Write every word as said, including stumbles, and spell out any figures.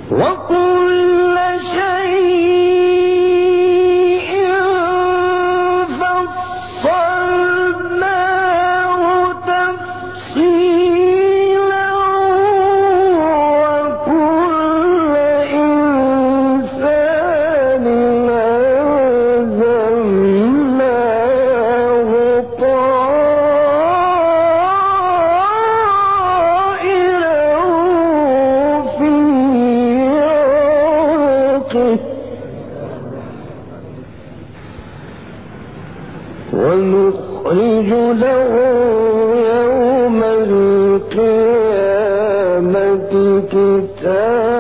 وكل شيء فصلناه تفصيلا وكل إنسان ألزمناه طائره في عنقه ونخرج له يوم القيامة كتابا